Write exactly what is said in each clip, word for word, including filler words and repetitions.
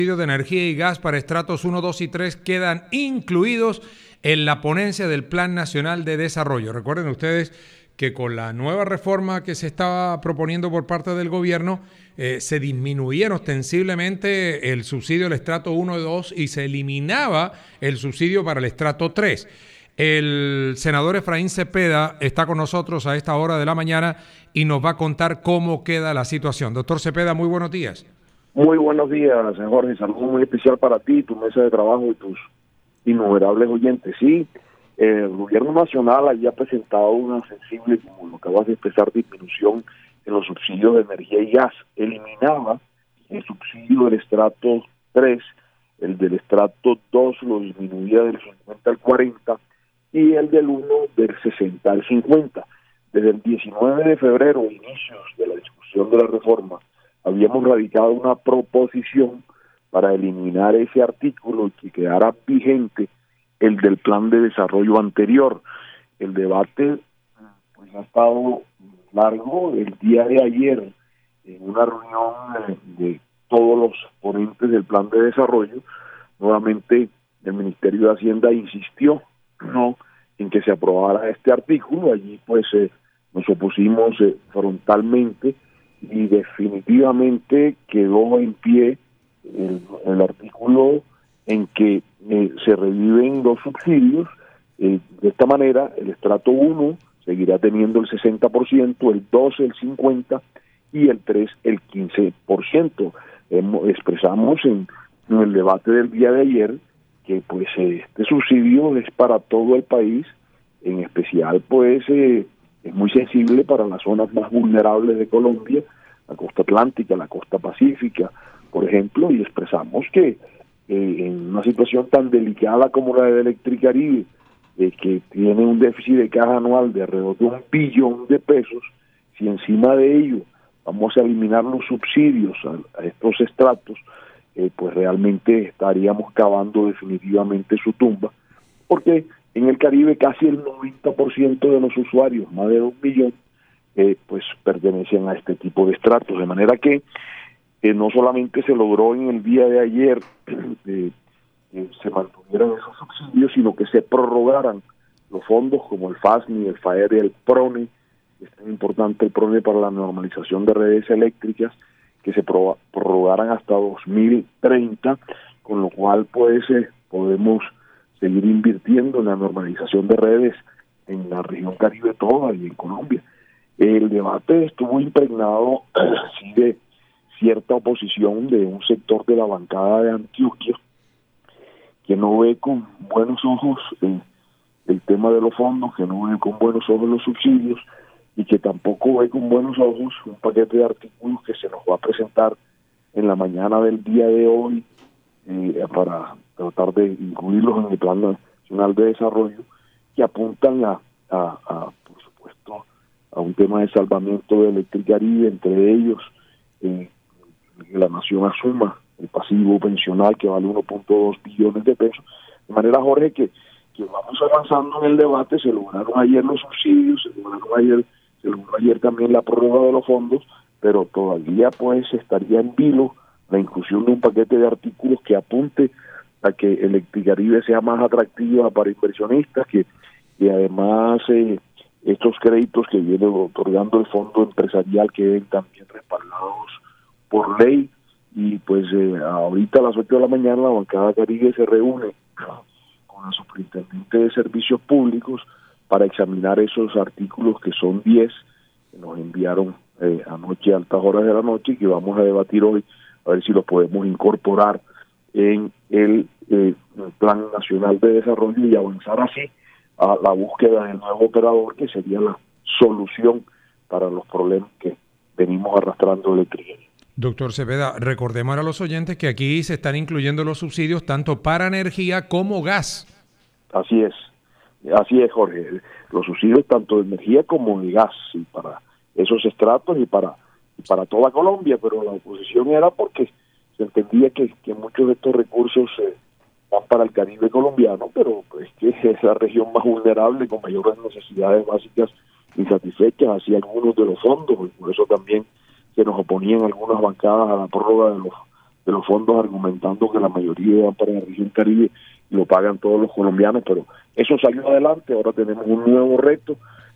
de energía y gas para estratos uno, dos y tres quedan incluidos en la ponencia del Plan Nacional de Desarrollo. Recuerden ustedes que con la nueva reforma que se estaba proponiendo por parte del gobierno, eh, se disminuía ostensiblemente el subsidio del estrato uno y dos y se eliminaba el subsidio para el estrato tres. El senador Efraín Cepeda está con nosotros a esta hora de la mañana y nos va a contar cómo queda la situación. Doctor Cepeda, muy buenos días. Muy buenos días, Jorge. Saludo muy especial para ti, tu mesa de trabajo y tus innumerables oyentes. Sí, el gobierno nacional había presentado una sensible, como lo acabas de expresar, disminución en los subsidios de energía y gas. Eliminaba el subsidio del estrato tres, el del estrato dos lo disminuía del cincuenta al cuarenta y el del uno del sesenta al cincuenta. Desde el diecinueve de febrero, inicios de la discusión de la reforma, habíamos radicado una proposición para eliminar ese artículo y que quedara vigente el del plan de desarrollo anterior. El debate pues ha estado largo. El día de ayer, en una reunión de, de todos los ponentes del plan de desarrollo, nuevamente el Ministerio de Hacienda insistió no en que se aprobara este artículo. Allí pues eh, nos opusimos eh, frontalmente y definitivamente quedó en pie el, el artículo en que eh, se reviven los subsidios. Eh, de esta manera, el estrato uno seguirá teniendo el sesenta por ciento, el dos el cincuenta por ciento y el tres el quince por ciento. Hemos, expresamos en, en el debate del día de ayer que pues este subsidio es para todo el país, en especial pues eh, es muy sensible para las zonas más vulnerables de Colombia, la costa atlántica, la costa pacífica, por ejemplo, y expresamos que eh, en una situación tan delicada como la de Electricaribe, eh, que tiene un déficit de caja anual de alrededor de un billón de pesos, si encima de ello vamos a eliminar los subsidios a, a estos estratos, eh, pues realmente estaríamos cavando definitivamente su tumba, porque en el Caribe casi el noventa por ciento de los usuarios, más de dos millones, eh, pues pertenecen a este tipo de estratos, de manera que eh, no solamente se logró en el día de ayer eh, que se mantuvieran esos subsidios, sino que se prorrogaran los fondos como el FASNI, el FAER y el PRONE. Es tan importante el PRONE para la normalización de redes eléctricas, que se pro- prorrogaran hasta dos mil treinta, con lo cual pues eh, podemos seguir invirtiendo en la normalización de redes en la región Caribe toda y en Colombia. El debate estuvo impregnado sí, de cierta oposición de un sector de la bancada de Antioquia, que no ve con buenos ojos eh, el tema de los fondos, que no ve con buenos ojos los subsidios y que tampoco ve con buenos ojos un paquete de artículos que se nos va a presentar en la mañana del día de hoy eh, para tratar de incluirlos en el Plan Nacional de Desarrollo, que apuntan a, a, a por supuesto, a un tema de salvamiento de Electricaribe, entre ellos eh, que la nación asuma el pasivo pensional que vale uno punto dos billones de pesos. De manera, Jorge, que, que vamos avanzando en el debate. Se lograron ayer los subsidios, se lograron ayer, se logró ayer también la prórroga de los fondos, pero todavía pues estaría en vilo la inclusión de un paquete de artículos que apunte a que Electricaribe sea más atractiva para inversionistas, que, que además eh, estos créditos que viene otorgando el fondo empresarial queden también respaldados por ley. Y pues eh, ahorita a las ocho de la mañana la bancada Caribe se reúne con la superintendente de servicios públicos para examinar esos artículos, que son diez, que nos enviaron eh, anoche a altas horas de la noche y que vamos a debatir hoy, a ver si los podemos incorporar en el, eh, el Plan Nacional de Desarrollo y avanzar así a la búsqueda del nuevo operador, que sería la solución para los problemas que venimos arrastrando eléctricamente. Doctor Cepeda, recordemos a los oyentes que aquí se están incluyendo los subsidios tanto para energía como gas. Así es, así es, Jorge. Los subsidios tanto de energía como de gas, y para esos estratos y para y para toda Colombia, pero la oposición era porque se entendía que, que muchos de estos recursos eh, van para el Caribe colombiano, pero es que es la región más vulnerable, con mayores necesidades básicas insatisfechas, así algunos de los fondos, y por eso también se nos oponían algunas bancadas a la prórroga de los, de los fondos, argumentando que la mayoría van para la región Caribe y lo pagan todos los colombianos, pero eso salió adelante. Ahora tenemos un nuevo reto,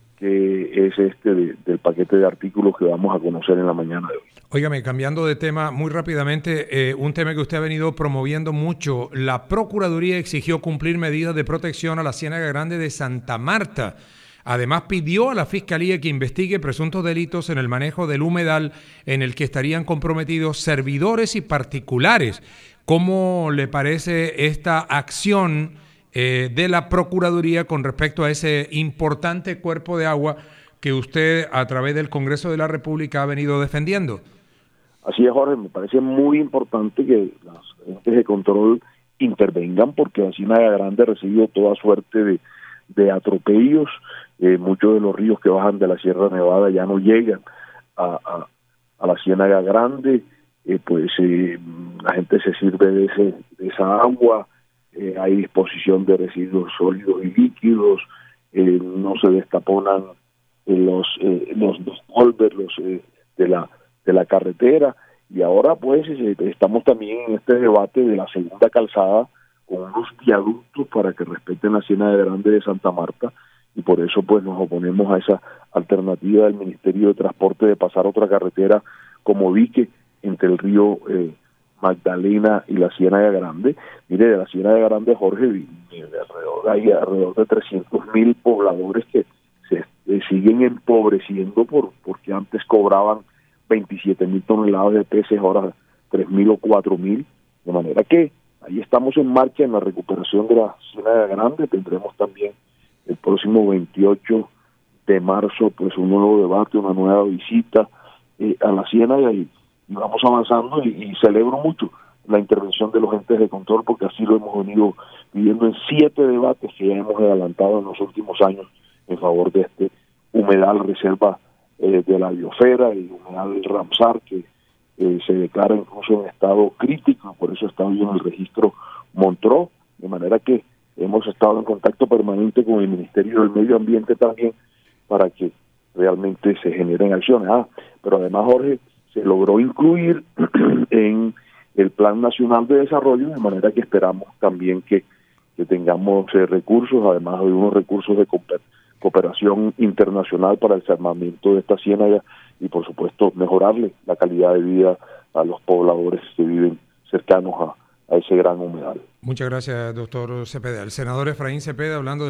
que es este de, del paquete de artículos que vamos a conocer en la mañana de hoy. Óigame, cambiando de tema muy rápidamente, eh, un tema que usted ha venido promoviendo mucho, la Procuraduría exigió cumplir medidas de protección a la Ciénaga Grande de Santa Marta. Además, pidió a la Fiscalía que investigue presuntos delitos en el manejo del humedal en el que estarían comprometidos servidores y particulares. ¿Cómo le parece esta acción eh, de la Procuraduría con respecto a ese importante cuerpo de agua que usted a través del Congreso de la República ha venido defendiendo? Así es, Jorge, me parece muy importante que las entes de control intervengan, porque la Ciénaga Grande ha recibido toda suerte de, de atropellos. Eh, muchos de los ríos que bajan de la Sierra Nevada ya no llegan a, a, a la Ciénaga Grande. Eh, pues eh, la gente se sirve de, ese, de esa agua, eh, hay disposición de residuos sólidos y líquidos, eh, no se destaponan eh, los eh, los, los culverts los, eh, de la de la carretera, y ahora pues eh, estamos también en este debate de la segunda calzada con unos viaductos para que respeten la Ciénaga Grande de Santa Marta, y por eso pues nos oponemos a esa alternativa del Ministerio de Transporte de pasar otra carretera como dique entre el río eh, Magdalena y la Ciénaga Grande. Mire, de la Ciénaga Grande, Jorge, de alrededor, hay alrededor de trescientos mil pobladores que se eh, siguen empobreciendo por porque antes cobraban veintisiete mil toneladas de peces, ahora tres mil o cuatro mil, de manera que ahí estamos en marcha en la recuperación de la Ciénaga Grande. Tendremos también el próximo veintiocho de marzo pues un nuevo debate, una nueva visita eh, a la Ciénaga, y, y vamos avanzando, y, y celebro mucho la intervención de los entes de control, porque así lo hemos venido viviendo en siete debates que ya hemos adelantado en los últimos años en favor de este humedal reserva eh, de la biosfera, y humedal Ramsar, que eh, se declara incluso en estado crítico, por eso está hoy en el registro Montró, de manera que hemos estado en contacto permanente con el Ministerio del Medio Ambiente también para que realmente se generen acciones. Ah, pero además, Jorge, se logró incluir en el Plan Nacional de Desarrollo, de manera que esperamos también que, que tengamos eh, recursos, además de unos recursos de cooperación internacional para el salvamento de esta ciénaga, y por supuesto mejorarle la calidad de vida a los pobladores que viven cercanos a, a ese gran humedal. Muchas gracias, doctor Cepeda. El senador Efraín Cepeda, hablando de